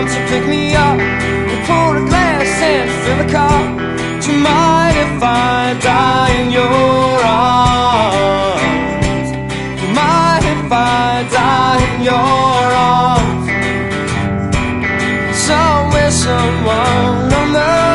So pick me up and pour a glass and fill the cup. Do you mind if I die in your arms? Do you mind if I die in your arms? Somewhere, someone on the